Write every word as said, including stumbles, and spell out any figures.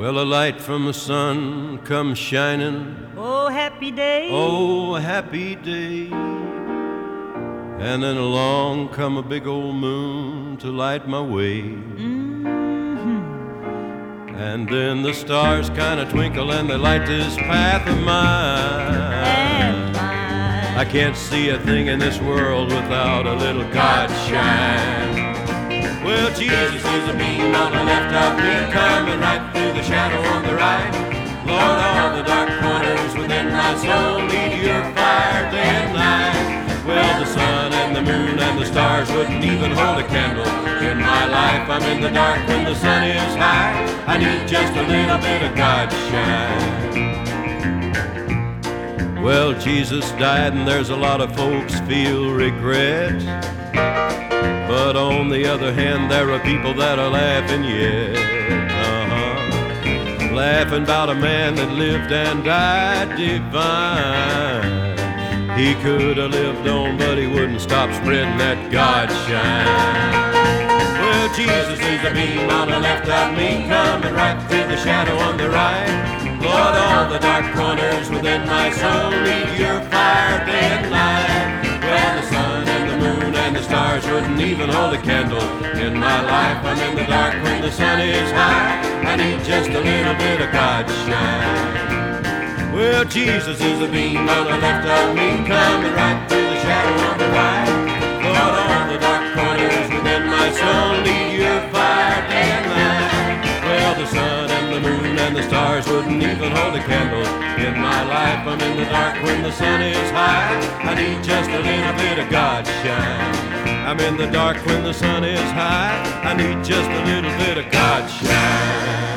Well, a light from the sun comes shining. Oh, happy day. Oh, happy day. And then along come a big old moon to light my way. Mm-hmm. And then the stars kind of twinkle and they light this path of mine. And mine. I can't see a thing in this world without a little God shine. Well, Jesus is a beam on the left of me, coming right through the shadow on the right. Lord, all the dark corners within my soul need your fire day and night. Well, the sun and the moon and the stars wouldn't even hold a candle in my life. I'm in the dark when the sun is high. I need just a little bit of God shine. Well, Jesus died and there's a lot of folks feel regret. But on the other hand, there are people that are laughing yet. Uh-huh. Laughing about a man that lived and died divine. He could have lived on, but he wouldn't stop spreading that God shine. Well, Jesus is a beam on the left of me, coming right through the shadow on the right. Lord, all the dark corners within my soul need your fire day and night. Well, the sun and the moon and the stars wouldn't even hold a candle in my life. I'm in the dark when the sun is high. I need just a little bit of God shine. Well, Jesus is a beam on the left of me, coming right through the shadow on the right. Lord, all the dark corners within my soul need your fire day and night. Well, the sun and the moon and the stars wouldn't even hold a candle in my life. I'm in the dark when the sun is high. I need just a little bit of God shine. I'm in the dark when the sun is high. I need just a little bit of God shine.